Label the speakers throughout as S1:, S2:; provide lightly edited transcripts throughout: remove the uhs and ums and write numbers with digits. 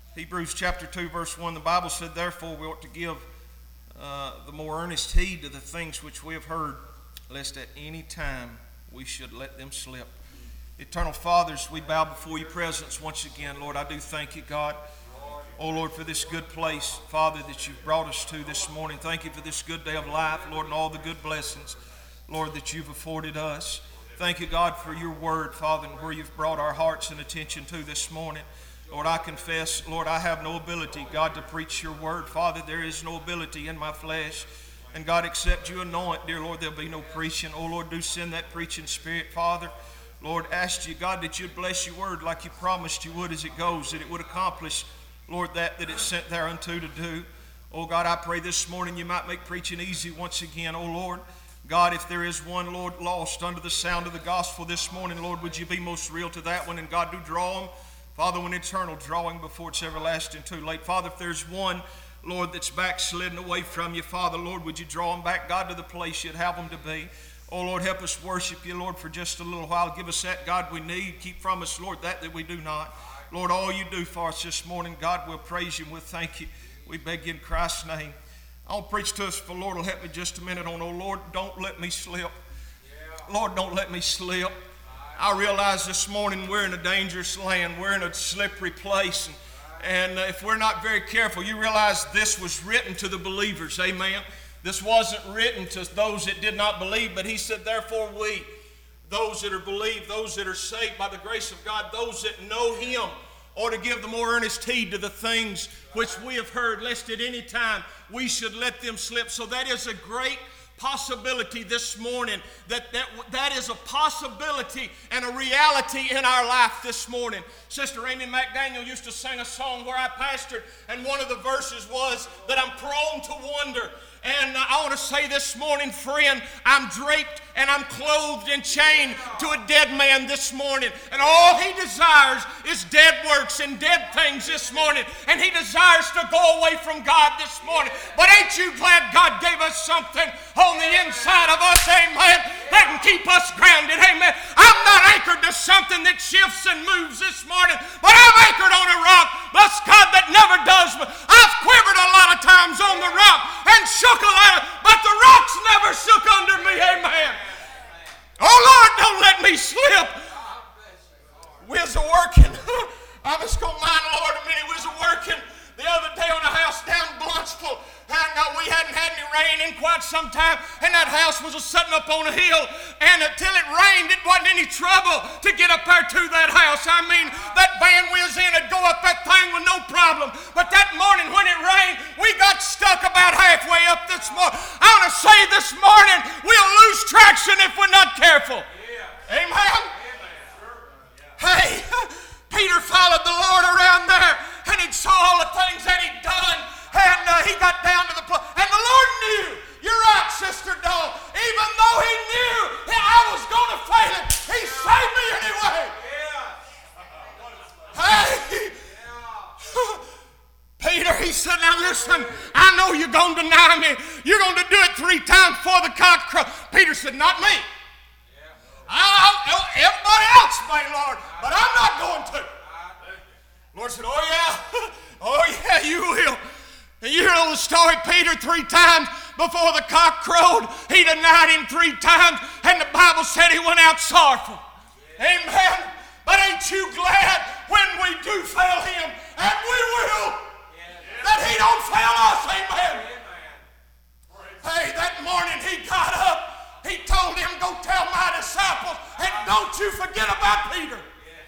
S1: Hebrews chapter 2, verse 1, the Bible said, "Therefore we ought to give the more earnest heed to the things which we have heard, lest at any time we should let them slip." Eternal Fathers, we bow before your presence once again. Lord, I do thank you, God. Oh, Lord, for this good place, Father, that you've brought us to this morning. Thank you for this good day of life, Lord, and all the good blessings, Lord, that you've afforded us. Thank you, God, for your word, Father, and where you've brought our hearts and attention to this morning. Lord, I confess, Lord, I have no ability, God, to preach your word. Father, there is no ability in my flesh. And God, except you anoint, dear Lord, there'll be no preaching. Oh, Lord, do send that preaching spirit, Father. Lord, ask you, God, that you'd bless your word like you promised you would as it goes, that it would accomplish, Lord, that it's sent thereunto to do. Oh, God, I pray this morning you might make preaching easy once again. Oh, Lord, God, if there is one, Lord, lost under the sound of the gospel this morning, Lord, would you be most real to that one? And God, do draw them, Father, when eternal, drawing before it's everlasting too late. Father, if there's one, Lord, that's backslidden away from you, Father, Lord, would you draw them back, God, to the place you'd have them to be. Oh, Lord, help us worship you, Lord, for just a little while. Give us that, God, we need. Keep from us, Lord, that we do not. Lord, all you do for us this morning, God, we'll praise you and we'll thank you. We beg you in Christ's name. I'll preach to us, for Lord will help me just a minute on, oh, Lord, don't let me slip. Lord, don't let me slip. I realize this morning we're in a dangerous land. We're in a slippery place. And if we're not very careful, you realize this was written to the believers. Amen. This wasn't written to those that did not believe, but he said, therefore we, those that are believed, those that are saved by the grace of God, those that know him, ought to give the more earnest heed to the things which we have heard, lest at any time we should let them slip. So that is a great possibility this morning, that is a possibility and a reality in our life this morning. Sister Amy McDaniel used to sing a song where I pastored, and one of the verses was that I'm prone to wonder. And I want to say this morning, friend, I'm draped and I'm clothed and chained to a dead man this morning. And all he desires is dead works and dead things this morning. And he desires to go away from God this morning. But ain't you glad God gave us something on the inside of us, amen, that can keep us grounded, amen. I'm not anchored to something that shifts and moves this morning, but I'm anchored on a rock, bless God, that never does. I've quivered a lot of times on the rock and shook a lot, but the rocks never shook under me, amen. Oh Lord, don't let me slip. We's a working. I'm just going to mind, Lord, a minute. We's a working the other day on a house down Blunsville. And we hadn't had any rain in quite some time, and that house was sitting up on a hill, and until it rained, it wasn't any trouble to get up there to that house. I mean, that van we was in would go up that thing with no problem. But that morning when it rained, we got stuck about halfway up this morning. I want to say this morning, we'll lose traction if we're not careful. Yeah. Amen? Hey, Peter followed the Lord around there, and he saw all the things that he'd done. And he got down to the place. And the Lord knew. You're right, Sister Dawn. Even though he knew that I was going to fail him, he saved me anyway. Hey. Peter, he said, now listen, I know you're going to deny me. You're going to do it 3 times before the cock crows. Peter said, not me. Everybody else may, Lord, but I'm not going to. Lord said, oh yeah. Oh yeah, you will. And you know the story, Peter 3 times before the cock crowed, he denied him 3 times, and the Bible said he went out sorrowful. Yeah. Amen. But ain't you glad when we do fail him, and we will, that he don't fail us, amen. Hey, that morning he got up, he told him, go tell my disciples, and don't you forget about Peter.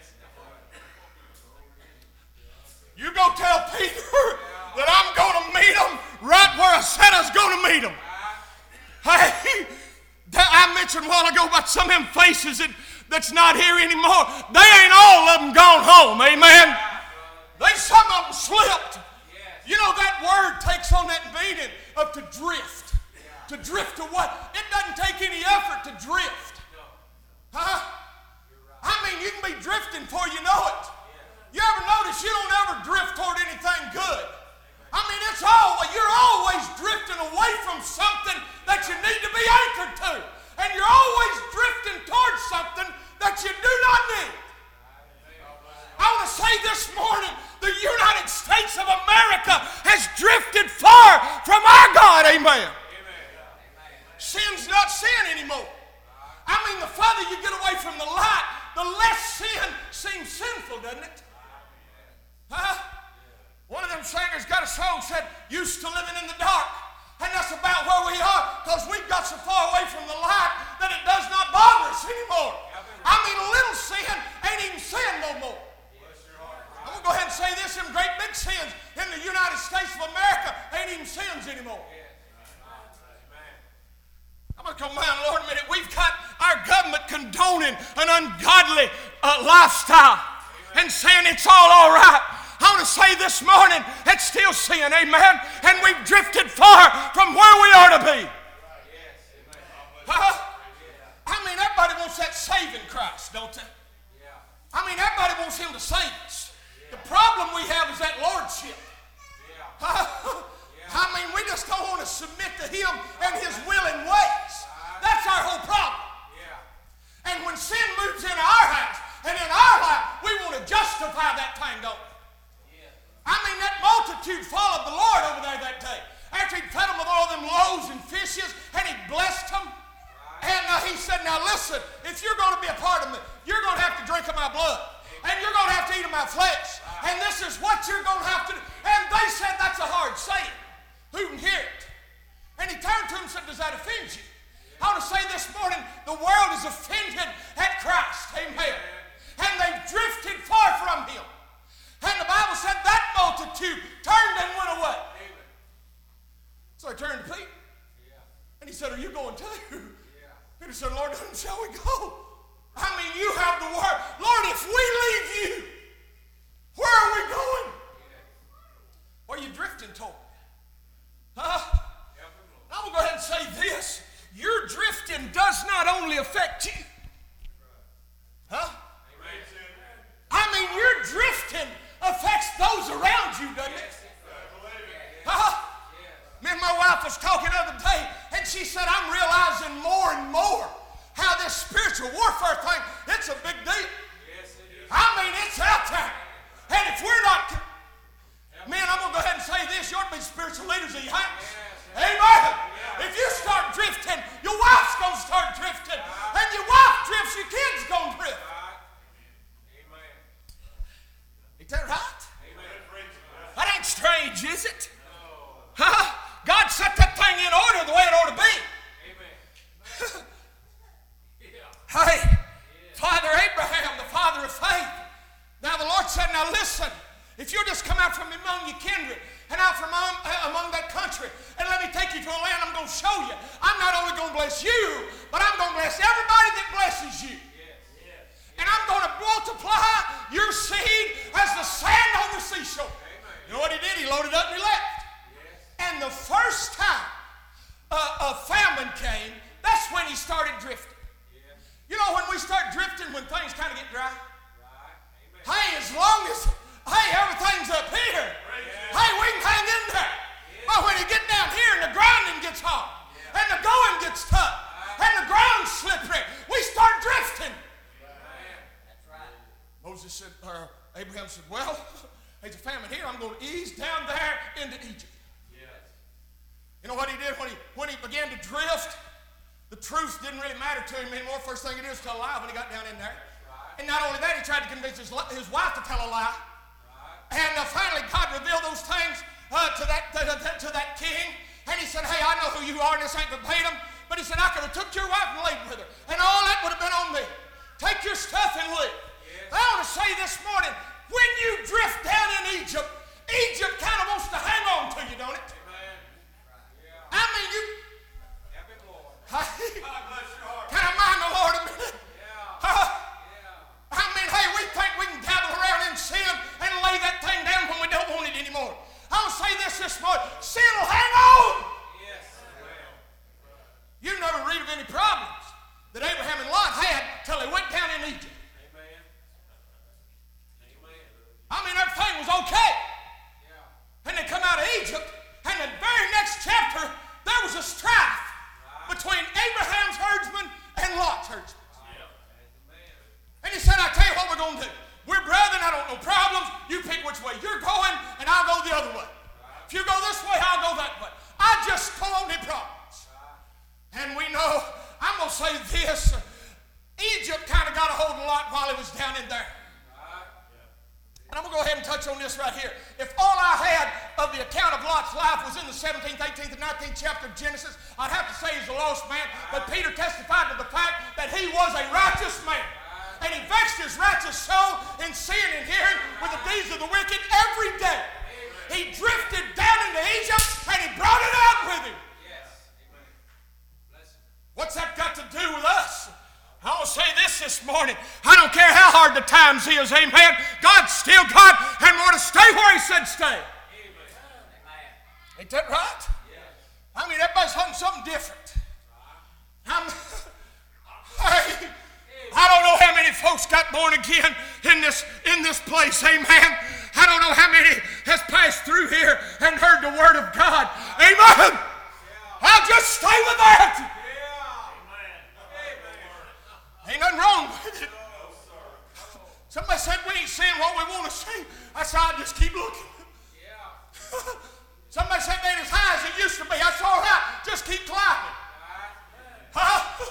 S1: You go tell Peter that I'm going to meet him right where I said I was going to meet him. Hey, I mentioned a while ago about some of them faces that's not here anymore. They ain't all of them gone home, amen. Some of them slipped. You know that word takes on that meaning of to drift. To drift to what? It doesn't take any effort to drift. Huh? I mean, you can be drifting before you know it. You ever notice you don't ever drift toward anything good? I mean, you're always drifting away from something that you need to be anchored to. And you're always drifting towards something that you do not need. I want to say this morning, the United States
S2: them singers got a song said, used to living in the dark. And that's about where we are, because we've got so far away from the light that it does not bother us anymore. I mean, a little sin ain't even sin no more. I'm going to go ahead and say this, them great big sins in the United States of America ain't even sins anymore. I'm going to come down, Lord, a minute. We've got our government condoning an ungodly lifestyle and saying it's all right. I want to say this morning, it's still sin, amen? And we've drifted far from where we are to be. I mean, everybody wants that saving Christ, don't they? I mean, everybody wants Him to save us. The problem we have is that lordship. I mean, we just don't want to submit to Him and His will and ways. That's our whole problem. And when sin moves into our house and in our life, we want to justify that thing, don't we? I mean, that multitude followed the Lord over there that day. After He fed them with all them loaves and fishes, and He blessed them. And He said, now listen, if you're going to be a part of me, you're going to have to drink of my blood. And you're going to have to eat of my flesh. And this is what you're going to have to do. And they said, that's a hard saying. Who can hear it? And He turned to them and said, does that offend you? I want to say this morning, the world is offended at Christ. Amen. And they've drifted far from Him. And the Bible said that multitude turned and went away. Amen. So I turned to Peter. And he said, are you going too? Peter said, Lord, shall we go? I mean, you have the word. Lord, if we leave you, where are we going? Where are you drifting toward? I'm going to go ahead and say this. Your drifting does not only affect you. I mean, your drifting affects those around you, doesn't it? Me and my wife was talking the other day, and she said, I'm realizing more and more how this spiritual warfare thing, it's a big deal. I mean, it's out there. And if we're not, man, I'm going to go ahead and say this, you ought to be spiritual leaders of your house. Amen. If you start drifting, your wife's going to start drifting. And your wife drifts, your kids going to drift. Ain't that right? That ain't strange, is it? God set that thing in order the way it ought to be. Hey, Father Abraham, the father of faith. Now the Lord said, now listen, if you'll just come out from among your kindred and out from among that country, and let me take you to a land I'm going to show you. I'm not only going to bless you, but I'm going to bless everybody that blesses you. And I'm going to multiply your seed as the sand on the seashore. You know what He did? He loaded up and He left. And the first time a famine came, that's when He started drifting. You know, when we start drifting, when things kind of get dry. Hey, as long as, everything's up here. Hey, we can hang in there. But when you get down here and the grinding gets hard, and the going gets tough, and the ground's slippery, we start drifting. Moses said, Abraham said, well, there's a famine here. I'm going to ease down there into Egypt. You know what he did when he began to drift? The truth didn't really matter to him anymore. First thing he did was tell a lie when he got down in there. And not only that, he tried to convince his wife to tell a lie. And finally, God revealed those things to that king. And He said, hey, I know who you are, and this ain't verbatim. But He said, I could have took your wife and laid with her. And all that would have been on me. Take your stuff and leave. I want to say this morning, when you drift down in Egypt, Egypt kind of wants to hang on to you, don't it? I mean, you... Can I mind the Lord a minute? I mean, hey, we think we can dabble around in sin and lay that thing down when we don't want it anymore. I'll say this morning, sin will hang on. You never read of any problems that Abraham and Lot had till they went down in Egypt. I mean, everything was okay. And they come out of Egypt, and the very next chapter, there was a strife between Abraham's herdsmen and Lot's herdsmen. And he said, I tell you what we're going to do. We're brethren, I don't know problems. You pick which way you're going, and I'll go the other way. If you go this way, I'll go that way. I just don't want any problems. And we know, I'm going to say this, Egypt kind of got a hold of Lot while he was down in there. And I'm going to go ahead and touch on this right here. If all I had of the account of Lot's life was in the 17th, 18th, and 19th chapter of Genesis, I'd have to say he's a lost man. But Peter testified to the fact that he was a righteous man. And he vexed his righteous soul in seeing and hearing with the deeds of the wicked every day. He drifted down into Egypt and he brought it out with him. What's that got to do with us? I'll say this morning. I don't care how hard the times is, amen. God's still God and want to stay where he said stay. Ain't that right? I mean, everybody's hunting something different. I don't know how many folks got born again in this place, amen. I don't know how many has passed through here and heard the word of God, amen. I'll just stay with that. Ain't nothing wrong with it. Somebody said we ain't seeing what we want to see. I said I'll just keep looking. Somebody said they ain't as high as it used to be. That's all right. Just keep climbing. Huh?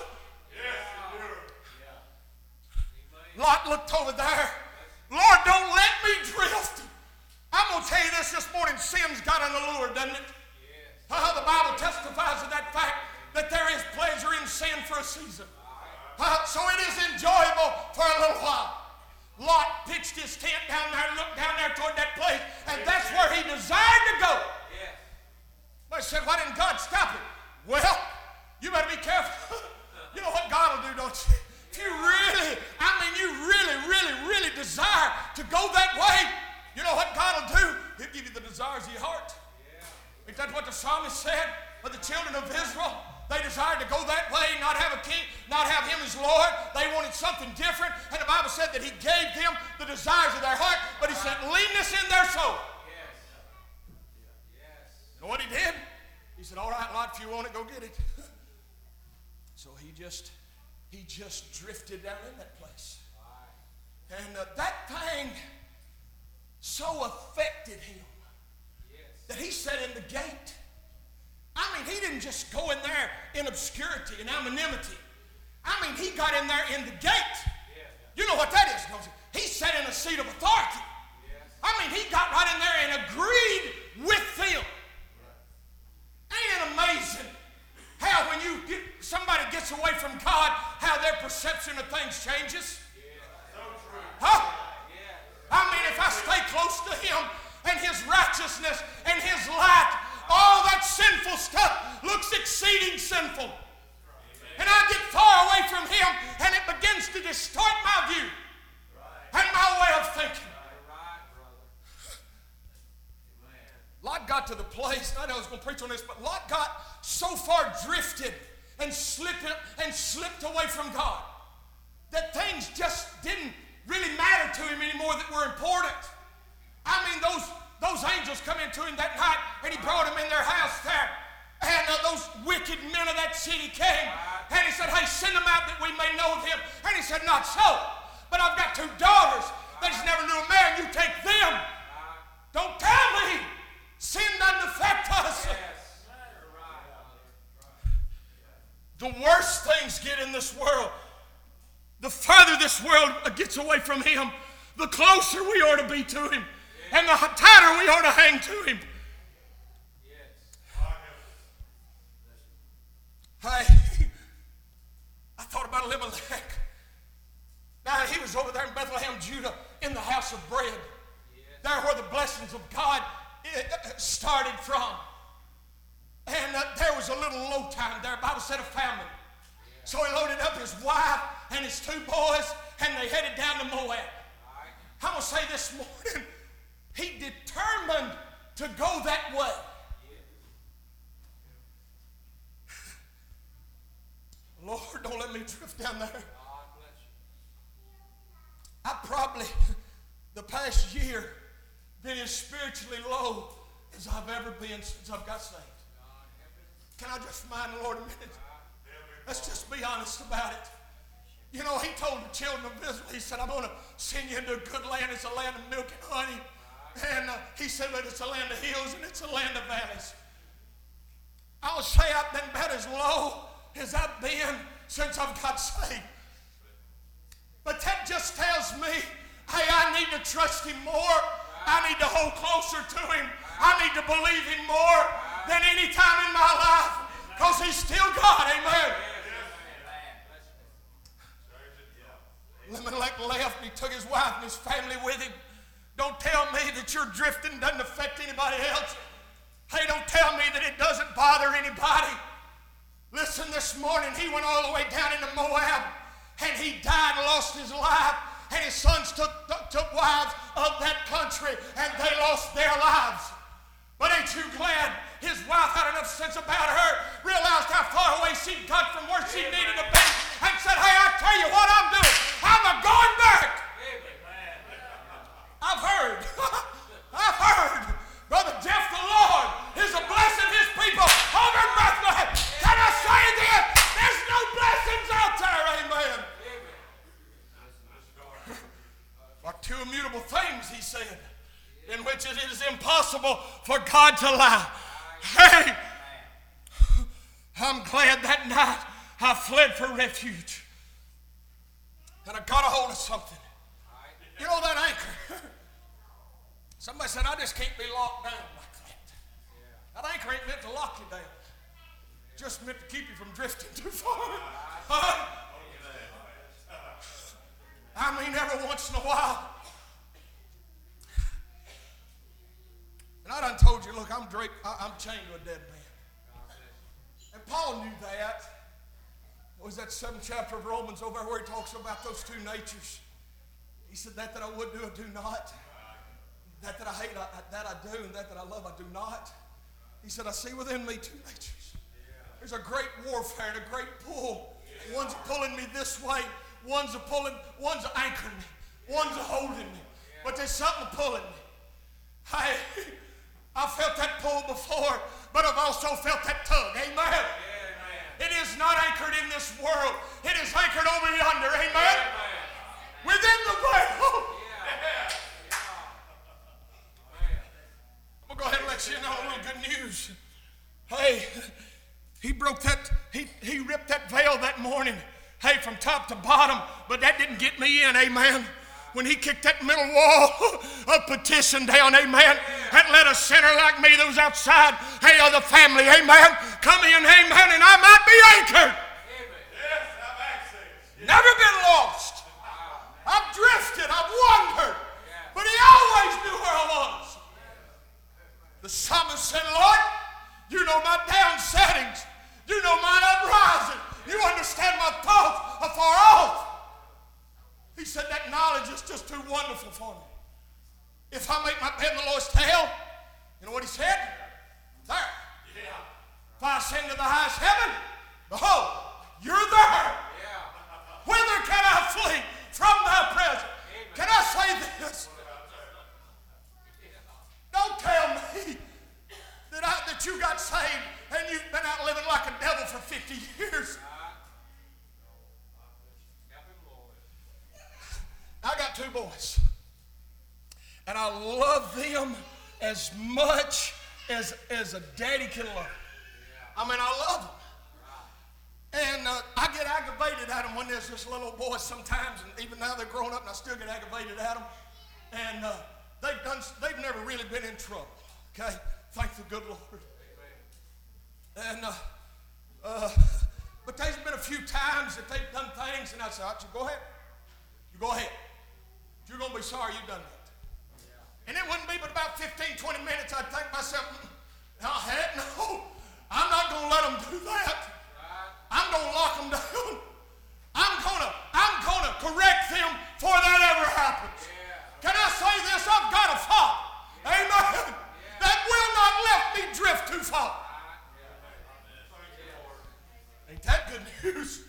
S2: Lot looked over there. Lord, don't let me drift. I'm going to tell you this morning. Sin's got an allure, doesn't it? The Bible testifies to that fact that there is pleasure in sin for a season. So it is enjoyable for a little while. Lot pitched his tent down there, looked down there toward that place, and that's where he desired to go. They said, why didn't God stop it? Well, you better be careful. You know what God will do, don't you? If you really, really desire to go that way, you know what God will do? He'll give you the desires of your heart. Is that what the psalmist said of the children of Israel? They desired to go that way, not have a king, not have him as Lord. They wanted something different. And the Bible said that he gave them the desires of their heart, but he said, leanness in their soul. You know what he did? He said, all right, Lot, if you want it, go get it. So he just drifted down in that place. And that thing so affected him that he sat in the gate. I mean, he didn't just go in there in obscurity and anonymity. I mean, he got in there in the gate. You know what that is, don't you? He sat in a seat of authority. I mean, he got right in there and agreed with them. Ain't it amazing how when somebody gets away from God, how their perception of things changes? Huh? I mean, if I stay close to him and his righteousness and his light, all that sinful stuff looks exceeding sinful. And I get far away from him and it begins to distort my view and my way of thinking. Lot got to the place, I know I was going to preach on this, but Lot got so far drifted and slipped away from God that things just didn't really matter to him anymore that were important. I mean, those angels come into him that night and he brought them in their house there. And those wicked men of that city came and he said, hey, send them out that we may know of him. And he said, not so. But I've got 2 daughters that just never knew a man. You take them. Don't tell me sin doesn't affect us. The worse things get in this world, the further this world gets away from him, the closer we ought to be to him. And the tighter we ought to hang to him. Hey, I thought about Elimelech. Now, he was over there in Bethlehem, Judah, in the house of bread. There where the blessings of God started from. And there was a little low time there. The Bible said a famine. So he loaded up his wife and his 2 boys, and they headed down to Moab. I'm going to say this morning, he determined to go that way. Lord, don't let me drift down there. I probably, the past year, been as spiritually low as I've ever been since I've got saved. Can I just remind the Lord a minute? Let's just be honest about it. You know, he told the children of Israel, he said, I'm going to send you into a good land. It's a land of milk and honey. And he said that it's a land of hills and it's a land of valleys. I'll say I've been about as low as I've been since I've got saved. But that just tells me Hey, I need to trust Him more. I need to hold closer to Him. I need to believe Him more than any time in my life, because He's still God. Amen. Elimelech left and he took his wife and his family with him. Don't tell me that your drifting doesn't affect anybody else. Hey, don't tell me that it doesn't bother anybody. Listen, this morning he went all the way down into Moab and he died and lost his life. And his sons took wives of that country and they lost their lives. But ain't you glad his wife had enough sense about her, realized how far away she got from where she needed to be, and said, hey, I tell you what I'm doing. I'm going back. I've heard, Brother Jeff, the Lord is a blessing His people over in Bethlehem. Can I say this? There's no blessings out there, amen. Like two immutable things, He said, in which it is impossible for God to lie. Hey, I'm glad that night I fled for refuge. And I got a hold of something. You know that anchor? Somebody said, I just can't be locked down like that. That anchor ain't meant to lock you down. Just meant to keep you from drifting too far. I mean, every once in a while. And I done told you, look, I'm chained to a dead man. And Paul knew that. What was that 7th chapter of Romans over where he talks about those two natures? He said, that I would do, I do not. That I hate, that I do, and that I love, I do not. He said, I see within me two natures. There's a great warfare and a great pull. One's pulling me this way. One's anchoring me. One's holding me. But there's something pulling me. I felt that pull before, but I've also felt that tug. Amen. It is not anchored in this world. It is anchored over yonder. Amen. Within the veil. I'm going to go ahead and let you know a little good news. Hey, he broke that, he ripped that veil that morning. Hey, from top to bottom, but that didn't get me in. Amen. When he kicked that middle wall of petition down, amen, and let a sinner like me that was outside, hey, of the family, amen, come in, amen, and I might be anchored. Yes, I've access. Never been lost. I've drifted, I've wandered, but he always knew where I was. The psalmist said, Lord, you know my down settings. You know mine uprising. You understand my thoughts afar off. He said that knowledge is just too wonderful for me. If I make my bed in the Lord's tail, you know what he said? There. Yeah. If I ascend to the highest heaven, behold, you're there. Yeah. Whither can I flee from thy presence? Amen. Can I say this? Don't tell me that you got saved and you've been out living like a devil for 50 years. I got 2 boys, and I love them as much as a daddy can love. I mean, I love them. And I get aggravated at them when there's just little boys sometimes, and even now they're grown up, and I still get aggravated at them. And they've never really been in trouble, okay? Thank the good Lord. And but there's been a few times that they've done things, and I said, you go ahead. You go ahead. You're going to be sorry you've done that. And it wouldn't be but about 15, 20 minutes, I'd think to myself, no, I'm not going to let them do that. I'm going to lock them down. I'm going to correct them before that ever happens. Can I say this? I've got a father. Amen. That will not let me drift too far. Ain't that good news?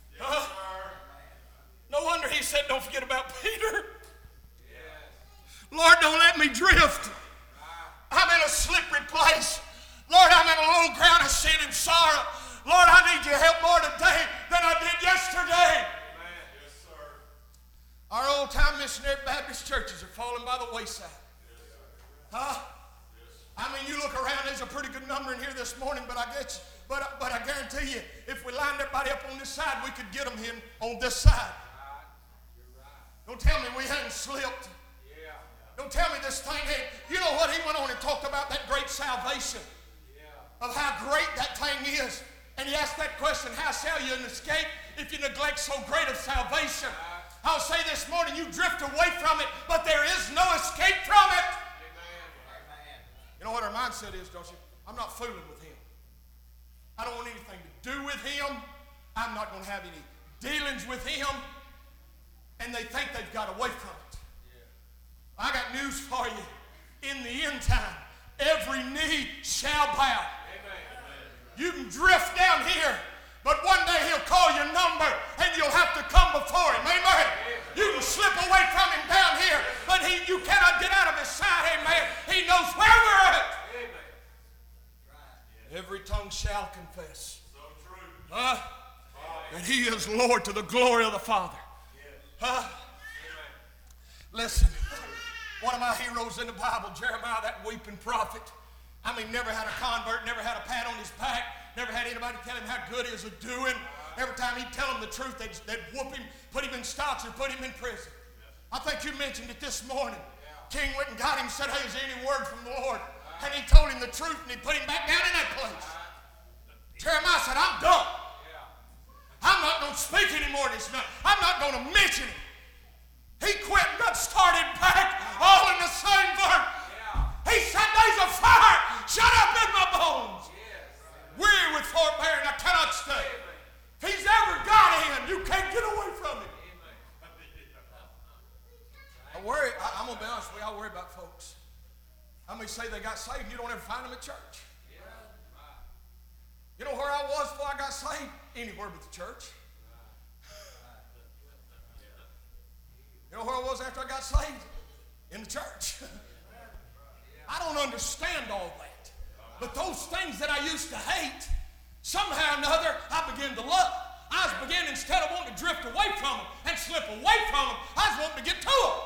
S2: No wonder he said, don't forget about Peter. Lord, don't let me drift. I'm in a slippery place. Lord, I'm in a low ground of sin and sorrow. Lord, I need your help more today than I did yesterday. Yes, sir. Our old-time missionary Baptist churches are falling by the wayside. Huh? I mean, you look around, there's a pretty good number in here this morning, but I guarantee you, if we lined everybody up on this side, we could get them in on this side. Don't tell me we hadn't slipped. Don't tell me this thing ain't. You know what? He went on and talked about that great salvation, of how great that thing is. And he asked that question, how shall you escape if you neglect so great of salvation? I'll say this morning, you drift away from it, but there is no escape from it. You know what our mindset is, don't you? I'm not fooling with him. I don't want anything to do with him. I'm not going to have any dealings with him. And they think they've got away from it. I got news for you. In the end time, every knee shall bow. You can drift down here, but one day he'll call your number and you'll have to come before him. Amen. You can slip away from him down here, but you cannot get out of his sight. Amen. He knows where we're at. Every tongue shall confess that he is Lord to the glory of the Father. Listen, one of my heroes in the Bible, Jeremiah, that weeping prophet. I mean, never had a convert, never had a pat on his back, never had anybody tell him how good he was doing. Every time he'd tell him the truth, they'd whoop him, put him in stocks, or put him in prison. I think you mentioned it this morning. King went and got him and said, hey, is there any word from the Lord? And he told him the truth, and he put him back down in that place. Jeremiah said, I'm done. I'm not going to speak anymore this night. I'm not going to mention it. He quit and got started back, all in the same verse. He said, there's a fire shut up in my bones. Weary with forbearing, I cannot stay. If he's ever got in, you can't get away from him. I'm going to be honest with you, I worry about folks. How many say they got saved and you don't ever find them at church? You know where I was before I got saved? Anywhere but the church. You know where I was after I got saved? In the church. I don't understand all that. But those things that I used to hate, somehow or another, I began to love. I was beginning, instead of wanting to drift away from them and slip away from them, I was wanting to get to them.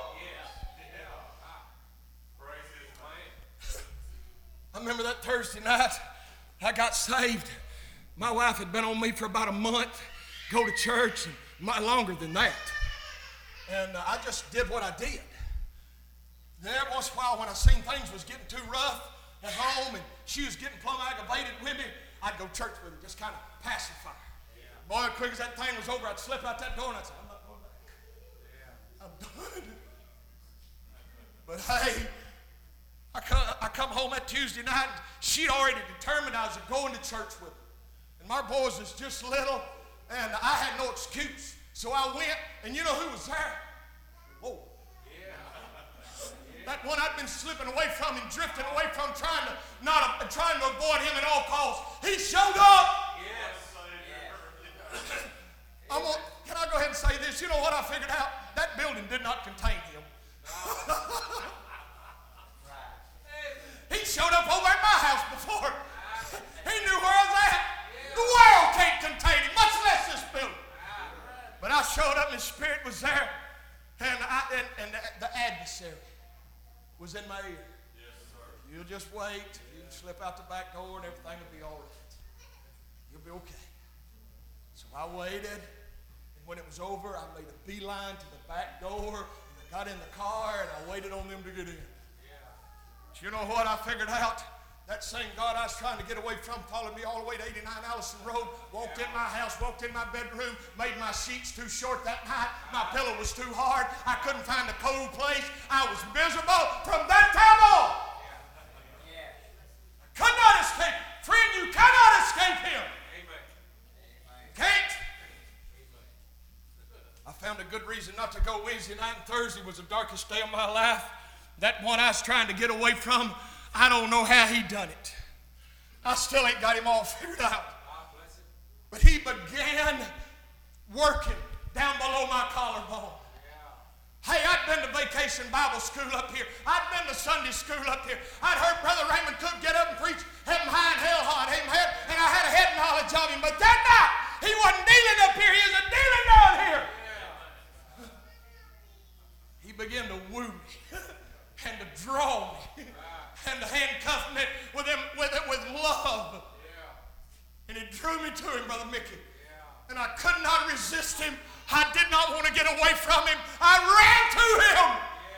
S2: I remember that Thursday night, I got saved. My wife had been on me for about a month, go to church, and longer than that. And I just did what I did. Then every once in a while when I seen things was getting too rough at home and she was getting plumb aggravated with me, I'd go to church with her, just kind of pacify her. Boy, as quick as that thing was over, I'd slip out that door and I'd say, I'm not going back. I'm done. But hey, I come home that Tuesday night and she'd already determined I was going to church with her. And my boys was just little and I had no excuse. So I went, and you know who was there? Whoa. That one I'd been slipping away from him, drifting away from, trying to avoid him at all costs. He showed up. Can I go ahead and say this? You know what I figured out? That building did not contain him. He showed up over at my house before. He knew where I was at. The world can't contain him, much less this building. But I showed up and the Spirit was there. And the adversary was in my ear. Yes, sir. You'll just wait. You can slip out the back door and everything will be all right. You'll be okay. So I waited. And when it was over, I made a beeline to the back door. And I got in the car and I waited on them to get in. Yeah. But you know what I figured out? That same God I was trying to get away from followed me all the way to 89 Allison Road, walked in my house, walked in my bedroom, made my sheets too short that night. My pillow was too hard. I couldn't find a cold place. I was miserable from that time on. Could not escape. Friend, you cannot escape him. Can't. I found a good reason not to go Wednesday night, and Thursday was the darkest day of my life. That one I was trying to get away from, I don't know how he done it. I still ain't got him all figured out. But he began working down below my collarbone. Hey, I'd been to vacation Bible school up here. I'd been to Sunday school up here. I'd heard Brother Raymond Cook get up and preach heaven high and hell high, amen, and I had a head knowledge of him. But that night, he wasn't dealing up here. He was a dealing down here. He began to woo me and to draw me. And to handcuff me with love. And he drew me to him, Brother Mickey. And I could not resist him. I did not want to get away from him. I ran to him.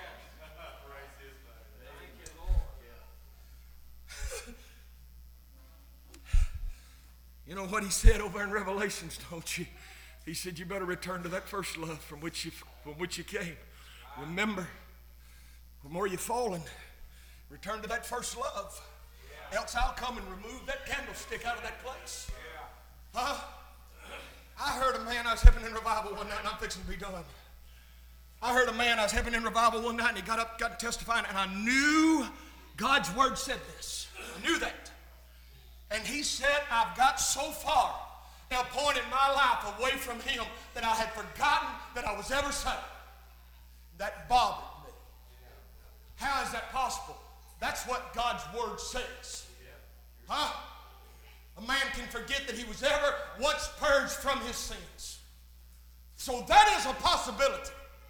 S2: You know what he said over in Revelations, don't you? He said, you better return to that first love from which you came. Remember, from where you've fallen, return to that first love. Else I'll come and remove that candlestick out of that place. Huh? I heard a man, I was helping in revival one night, and I'm fixing to be done. I heard a man, I was helping in revival one night, and he got up, got testifying, and I knew God's word said this. I knew that. And he said, I've got so far at a point in my life away from him that I had forgotten that I was ever saved. That bothered me. How is that possible? That's what God's word says. Huh? A man can forget that he was ever once purged from his sins. So that is a possibility.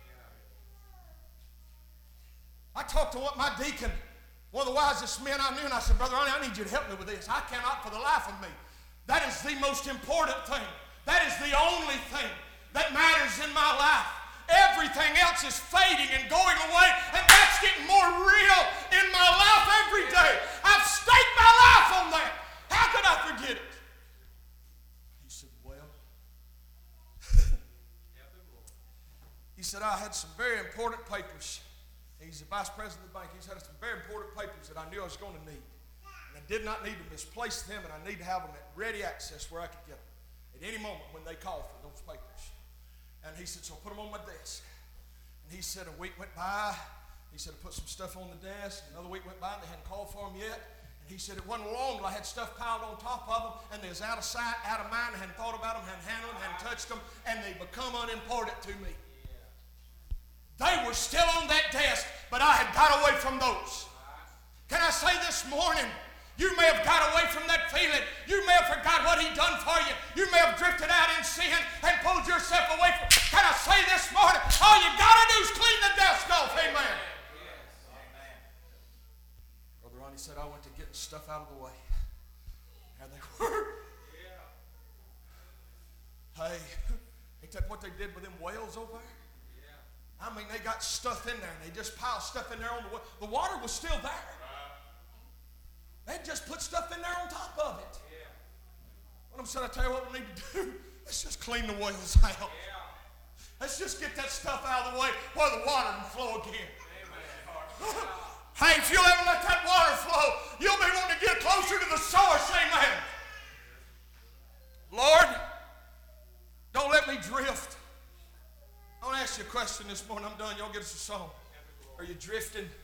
S2: I talked to my deacon, one of the wisest men I knew, and I said, Brother Ronnie, I need you to help me with this. I cannot for the life of me. That is the most important thing. That is the only thing that matters in my life. Everything else is fading and going away, and that's getting more real in my life every day. I've staked my life on that. How could I forget it? He said, well, he said, I had some very important papers. He's the vice president of the bank. He's had some very important papers that I knew I was going to need. And I did not need to misplace them, and I need to have them at ready access where I could get them at any moment when they called for those papers. And he said, so I put them on my desk. And he said, a week went by. He said, I put some stuff on the desk. Another week went by, and they hadn't called for them yet. And he said, it wasn't long till I had stuff piled on top of them, and they was out of sight, out of mind. I hadn't thought about them, hadn't handled them, hadn't touched them, and they become unimportant to me. They were still on that desk, but I had got away from those. Can I say this morning, you may have got away from that feeling. You may have forgot what he done for you. You may have drifted out in sin and pulled yourself away from. Can I say this morning, all you got to do is clean the desk off. Amen. Brother Ronnie said, I went to get stuff out of the way. And they were. Hey, ain't that what they did with them whales over there? I mean, they got stuff in there, and they just piled stuff in there on the water. The water was still there. They just put stuff in there on top of it. Well, I'm saying, I tell you what we need to do. Let's just clean the whales out. Let's just get that stuff out of the way where the water can flow again. Hey, if you'll ever let that water flow, you'll be wanting to get closer to the source. Amen. Lord, don't let me drift. I want to ask you a question this morning. I'm done. Y'all get us a song. Are you drifting?